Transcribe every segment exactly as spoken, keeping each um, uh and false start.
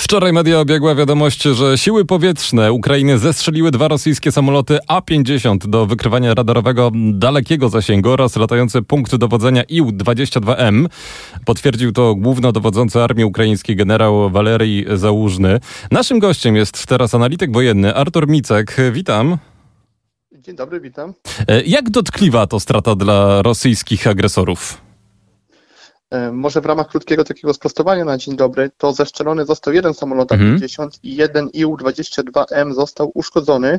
Wczoraj media obiegła wiadomość, że siły powietrzne Ukrainy zestrzeliły dwa rosyjskie samoloty A pięćdziesiąt do wykrywania radarowego dalekiego zasięgu oraz latający punkt dowodzenia I U dwadzieścia dwa M. Potwierdził to głównodowodzący armii ukraińskiej generał Walerii Załużny. Naszym gościem jest teraz analityk wojenny Artur Micek. Witam. Dzień dobry, witam. Jak dotkliwa to strata dla rosyjskich agresorów? Może w ramach krótkiego takiego sprostowania na dzień dobry, to zestrzelony został jeden samolot A pięćdziesiąt i jeden I U dwadzieścia dwa M został uszkodzony.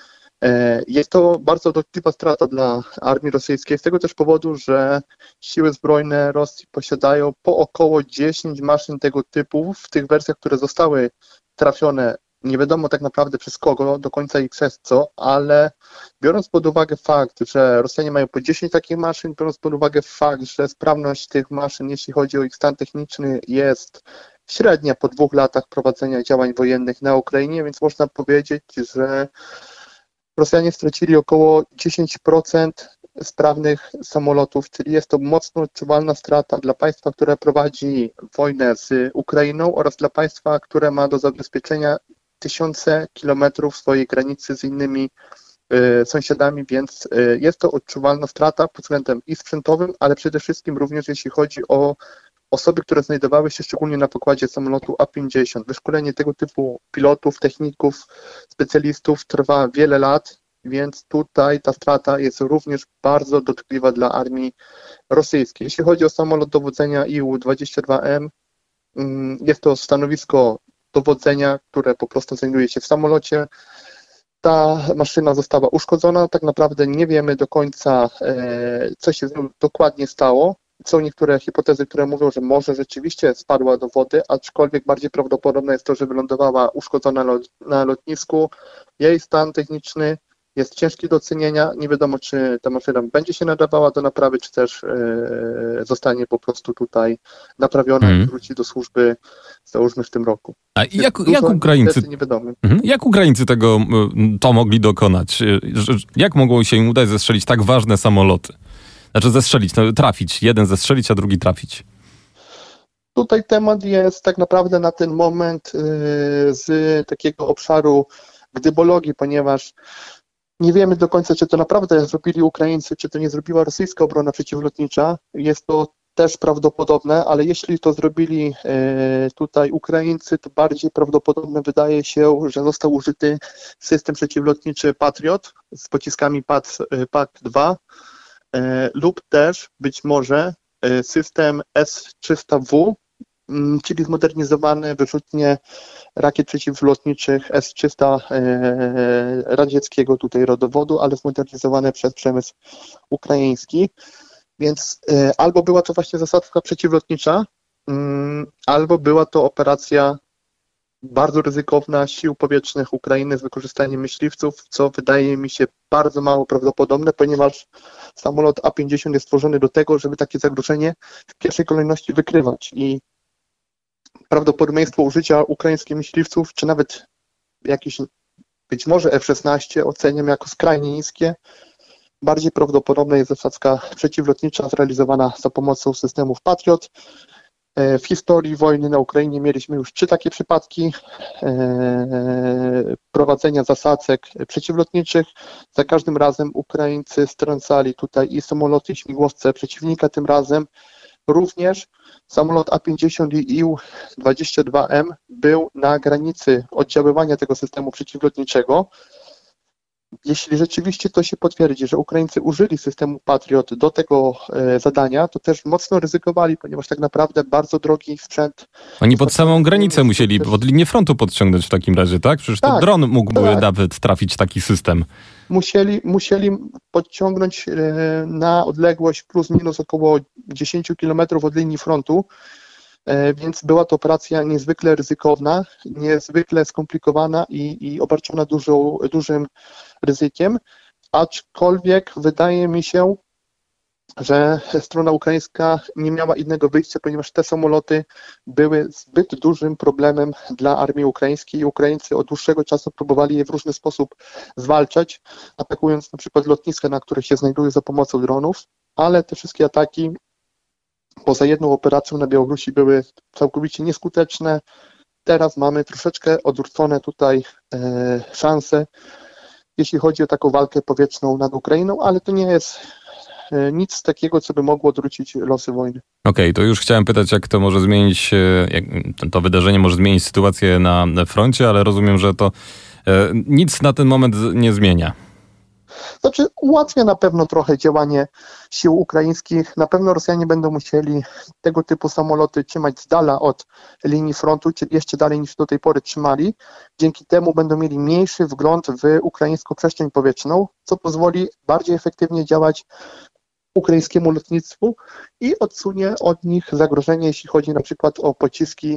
Jest to bardzo dotkliwa strata dla armii rosyjskiej z tego też powodu, że siły zbrojne Rosji posiadają po około dziesięć maszyn tego typu w tych wersjach, które zostały trafione. Nie wiadomo tak naprawdę przez kogo do końca i przez co, ale biorąc pod uwagę fakt, że Rosjanie mają po dziesięć takich maszyn, biorąc pod uwagę fakt, że sprawność tych maszyn, jeśli chodzi o ich stan techniczny, jest średnia po dwóch latach prowadzenia działań wojennych na Ukrainie, więc można powiedzieć, że Rosjanie stracili około dziesięć procent sprawnych samolotów, czyli jest to mocno odczuwalna strata dla państwa, które prowadzi wojnę z Ukrainą oraz dla państwa, które ma do zabezpieczenia tysiące kilometrów swojej granicy z innymi y, sąsiadami, więc y, jest to odczuwalna strata pod względem i sprzętowym, ale przede wszystkim również jeśli chodzi o osoby, które znajdowały się szczególnie na pokładzie samolotu A pięćdziesiąt. Wyszkolenie tego typu pilotów, techników, specjalistów trwa wiele lat, więc tutaj ta strata jest również bardzo dotkliwa dla armii rosyjskiej. Jeśli chodzi o samolot dowodzenia I U dwadzieścia dwa M, y, jest to stanowisko dowodzenia, które po prostu znajduje się w samolocie. Ta maszyna została uszkodzona. Tak naprawdę nie wiemy do końca, co się z nią dokładnie stało. Są niektóre hipotezy, które mówią, że może rzeczywiście spadła do wody, aczkolwiek bardziej prawdopodobne jest to, że wylądowała uszkodzona na lotnisku. Jej stan techniczny jest ciężki do ocenienia. Nie wiadomo, czy ta maszyna będzie się nadawała do naprawy, czy też e, zostanie po prostu tutaj naprawiona hmm. i wróci do służby, załóżmy, w tym roku. A jak, jak Ukraińcy nie wiadomo. Jak Ukraińcy tego to mogli dokonać? Jak mogło się im udać zestrzelić tak ważne samoloty? Znaczy zestrzelić, no, trafić. Jeden zestrzelić, a drugi trafić. Tutaj temat jest tak naprawdę na ten moment yy, z takiego obszaru gdybologii, ponieważ nie wiemy do końca, czy to naprawdę zrobili Ukraińcy, czy to nie zrobiła rosyjska obrona przeciwlotnicza. Jest to też prawdopodobne, ale jeśli to zrobili e, tutaj Ukraińcy, to bardziej prawdopodobne wydaje się, że został użyty system przeciwlotniczy Patriot z pociskami P A C dwa e, lub też być może e, system S trzysta W, czyli zmodernizowany wyrzutnie rakiet przeciwlotniczych S trzysta e, radzieckiego tutaj rodowodu, ale zmodernizowane przez przemysł ukraiński. Więc y, albo była to właśnie zasadzka przeciwlotnicza, y, albo była to operacja bardzo ryzykowna sił powietrznych Ukrainy z wykorzystaniem myśliwców, co wydaje mi się bardzo mało prawdopodobne, ponieważ samolot A pięćdziesiąt jest stworzony do tego, żeby takie zagrożenie w pierwszej kolejności wykrywać i prawdopodobieństwo użycia ukraińskich myśliwców, czy nawet jakiś być może F szesnaście oceniam jako skrajnie niskie. Bardziej prawdopodobna jest zasadzka przeciwlotnicza zrealizowana za pomocą systemów Patriot. W historii wojny na Ukrainie mieliśmy już trzy takie przypadki prowadzenia zasadzek przeciwlotniczych. Za każdym razem Ukraińcy strącali tutaj i samoloty, i śmigłowce przeciwnika. Tym razem również samolot A pięćdziesiąt i I U dwadzieścia dwa M był na granicy oddziaływania tego systemu przeciwlotniczego. Jeśli rzeczywiście to się potwierdzi, że Ukraińcy użyli systemu Patriot do tego e, zadania, to też mocno ryzykowali, ponieważ tak naprawdę bardzo drogi sprzęt... Oni pod samą granicę musieli, też... pod linię frontu podciągnąć w takim razie, tak? Przecież tak, to dron mógłby tak. nawet trafić taki system. Musieli, musieli podciągnąć e, na odległość plus minus około dziesięć kilometrów od linii frontu, e, więc była to operacja niezwykle ryzykowna, niezwykle skomplikowana i, i obarczona dużą, dużym ryzykiem, aczkolwiek wydaje mi się, że strona ukraińska nie miała innego wyjścia, ponieważ te samoloty były zbyt dużym problemem dla armii ukraińskiej i Ukraińcy od dłuższego czasu próbowali je w różny sposób zwalczać, atakując na przykład lotniska, na których się znajdują za pomocą dronów, ale te wszystkie ataki poza jedną operacją na Białorusi były całkowicie nieskuteczne. teraz mamy troszeczkę odwrócone tutaj e, szanse, jeśli chodzi o taką walkę powietrzną nad Ukrainą, ale to nie jest e, nic takiego, co by mogło odwrócić losy wojny. Okej, okay, to już chciałem pytać, jak to może zmienić, jak to wydarzenie może zmienić sytuację na froncie, ale rozumiem, że to e, nic na ten moment nie zmienia. Znaczy ułatwia na pewno trochę działanie sił ukraińskich. Na pewno Rosjanie będą musieli tego typu samoloty trzymać z dala od linii frontu, czyli jeszcze dalej niż do tej pory trzymali. Dzięki temu będą mieli mniejszy wgląd w ukraińską przestrzeń powietrzną, co pozwoli bardziej efektywnie działać ukraińskiemu lotnictwu i odsunie od nich zagrożenie, jeśli chodzi na przykład o pociski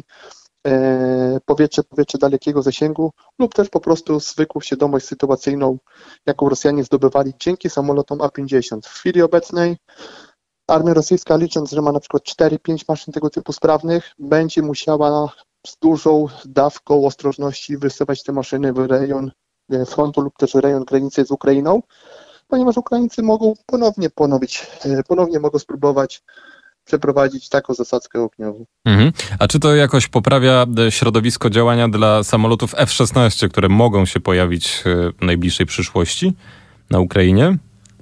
powietrze, powietrze dalekiego zasięgu lub też po prostu zwykłą świadomość sytuacyjną, jaką Rosjanie zdobywali dzięki samolotom A pięćdziesiąt. W chwili obecnej armia rosyjska, licząc, że ma na przykład cztery pięć maszyn tego typu sprawnych, będzie musiała z dużą dawką ostrożności wysyłać te maszyny w rejon frontu lub też w rejon granicy z Ukrainą, ponieważ Ukraińcy mogą ponownie ponowić, ponownie mogą spróbować przeprowadzić taką zasadzkę ogniową. Mhm. A czy to jakoś poprawia środowisko działania dla samolotów F szesnaście, które mogą się pojawić w najbliższej przyszłości na Ukrainie?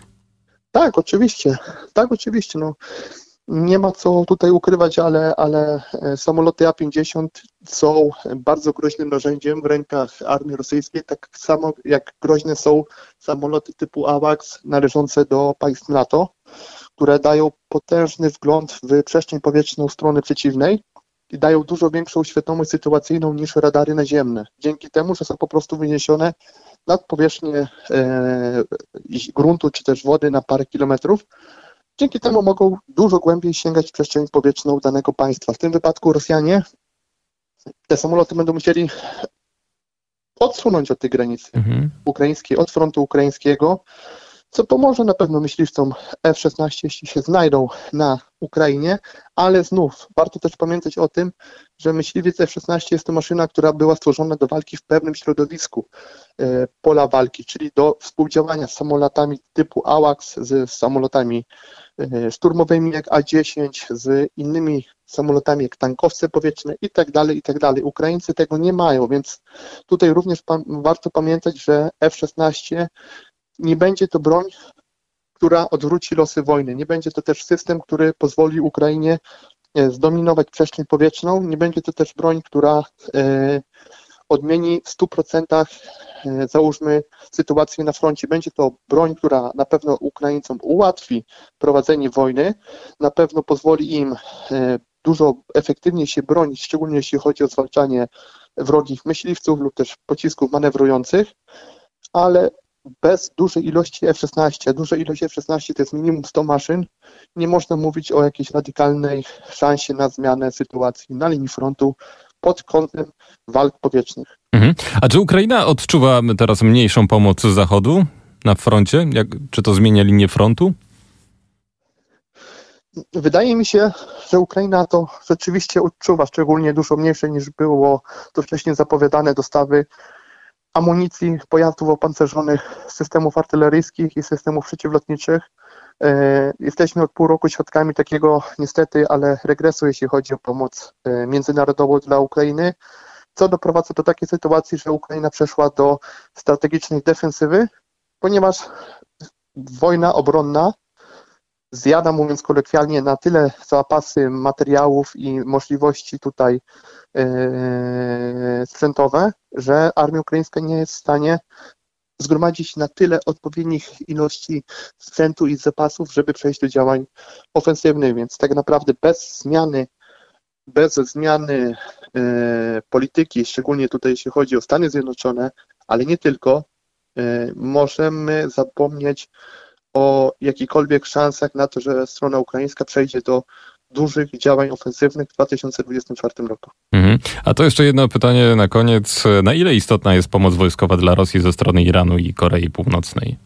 Tak, oczywiście. Tak, oczywiście. No, nie ma co tutaj ukrywać, ale, ale samoloty A pięćdziesiąt są bardzo groźnym narzędziem w rękach armii rosyjskiej, tak samo jak groźne są samoloty typu AWACS należące do państw NATO, które dają potężny wgląd w przestrzeń powietrzną strony przeciwnej i dają dużo większą świadomość sytuacyjną niż radary naziemne. Dzięki temu, że są po prostu wyniesione nad powierzchnię e, gruntu czy też wody na parę kilometrów. Dzięki temu mogą dużo głębiej sięgać w przestrzeń powietrzną danego państwa. W tym wypadku Rosjanie te samoloty będą musieli odsunąć od tej granicy mhm. ukraińskiej, od frontu ukraińskiego, co pomoże na pewno myśliwcom F szesnaście, jeśli się znajdą na Ukrainie, ale znów warto też pamiętać o tym, że myśliwiec F szesnaście jest to maszyna, która była stworzona do walki w pewnym środowisku e, pola walki, czyli do współdziałania z samolotami typu AWACS, z samolotami e, szturmowymi jak A dziesięć, z innymi samolotami jak tankowce powietrzne i tak dalej, i tak dalej. Ukraińcy tego nie mają, więc tutaj również pa- warto pamiętać, że F szesnaście nie będzie to broń, która odwróci losy wojny. Nie będzie to też system, który pozwoli Ukrainie zdominować przestrzeń powietrzną. Nie będzie to też broń, która e, odmieni w stu procentach, e, załóżmy, sytuację na froncie. Będzie to broń, która na pewno Ukraińcom ułatwi prowadzenie wojny, na pewno pozwoli im e, dużo efektywniej się bronić, szczególnie jeśli chodzi o zwalczanie wrogich myśliwców lub też pocisków manewrujących, ale bez dużej ilości F szesnaście, duża ilość F szesnaście to jest minimum sto maszyn, nie można mówić o jakiejś radykalnej szansie na zmianę sytuacji na linii frontu pod kątem walk powietrznych. Mhm. A czy Ukraina odczuwa teraz mniejszą pomoc z Zachodu na froncie? Jak, czy to zmienia linię frontu? Wydaje mi się, że Ukraina to rzeczywiście odczuwa, szczególnie dużo mniejsze niż było to wcześniej zapowiadane dostawy amunicji, pojazdów opancerzonych, systemów artyleryjskich i systemów przeciwlotniczych. Jesteśmy od pół roku świadkami takiego niestety, ale regresu, jeśli chodzi o pomoc międzynarodową dla Ukrainy, co doprowadza do takiej sytuacji, że Ukraina przeszła do strategicznej defensywy, ponieważ wojna obronna zjada, mówiąc kolokwialnie, na tyle zapasy materiałów i możliwości tutaj yy, sprzętowe, że armia ukraińska nie jest w stanie zgromadzić na tyle odpowiednich ilości sprzętu i zapasów, żeby przejść do działań ofensywnych, więc tak naprawdę bez zmiany bez zmiany yy, polityki, szczególnie tutaj jeśli chodzi o Stany Zjednoczone, ale nie tylko, yy, możemy zapomnieć o jakichkolwiek szansach na to, że strona ukraińska przejdzie do dużych działań ofensywnych w dwa tysiące dwudziestym czwartym roku. Mhm. A to jeszcze jedno pytanie na koniec. Na ile istotna jest pomoc wojskowa dla Rosji ze strony Iranu i Korei Północnej?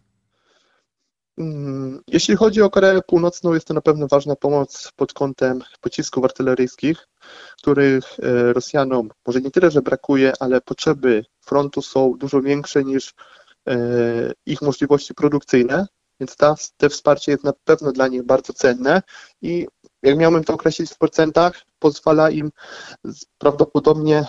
Jeśli chodzi o Koreę Północną, jest to na pewno ważna pomoc pod kątem pocisków artyleryjskich, których Rosjanom może nie tyle, że brakuje, ale potrzeby frontu są dużo większe niż ich możliwości produkcyjne, więc ta, te wsparcie jest na pewno dla nich bardzo cenne i jak miałbym to określić w procentach, pozwala im prawdopodobnie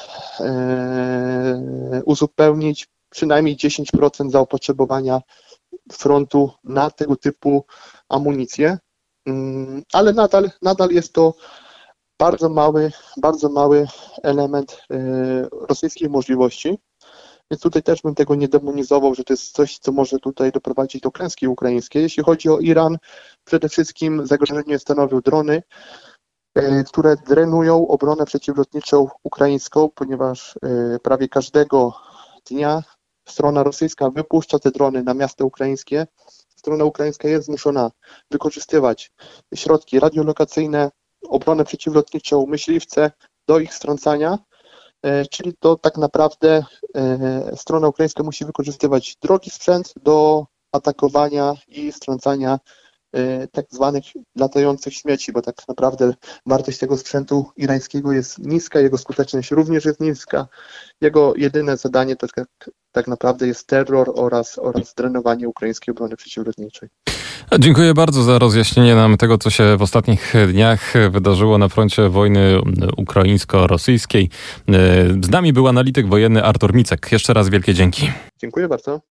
e, uzupełnić przynajmniej dziesięć procent zaopotrzebowania frontu na tego typu amunicję, ale nadal, nadal jest to bardzo mały, bardzo mały element rosyjskiej możliwości, więc tutaj też bym tego nie demonizował, że to jest coś, co może tutaj doprowadzić do klęski ukraińskiej. Jeśli chodzi o Iran, przede wszystkim zagrożenie stanowią drony, które drenują obronę przeciwlotniczą ukraińską, ponieważ prawie każdego dnia strona rosyjska wypuszcza te drony na miasta ukraińskie. Strona ukraińska jest zmuszona wykorzystywać środki radiolokacyjne, obronę przeciwlotniczą, myśliwce do ich strącania, czyli to tak naprawdę strona ukraińska musi wykorzystywać drogi sprzęt do atakowania i strącania tak zwanych latających śmieci, bo tak naprawdę wartość tego sprzętu irańskiego jest niska, jego skuteczność również jest niska. Jego jedyne zadanie to tak, tak naprawdę jest terror oraz, oraz drenowanie ukraińskiej obrony przeciwlotniczej. Dziękuję bardzo za rozjaśnienie nam tego, co się w ostatnich dniach wydarzyło na froncie wojny ukraińsko-rosyjskiej. Z nami był analityk wojenny Artur Micek. Jeszcze raz wielkie dzięki. Dziękuję bardzo.